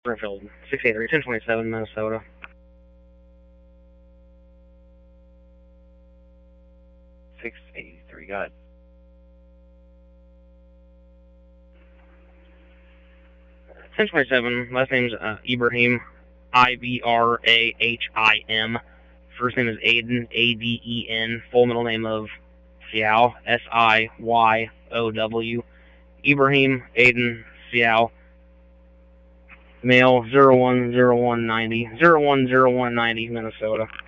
Springfield, 683, 1027, Minnesota. Got it. $1027, last name's Ibrahim, Ibrahim. First name is Aiden, Aden. Full middle name of Siow, Siyow. Ibrahim Aiden Siow. Male, 010190, 010190, Minnesota.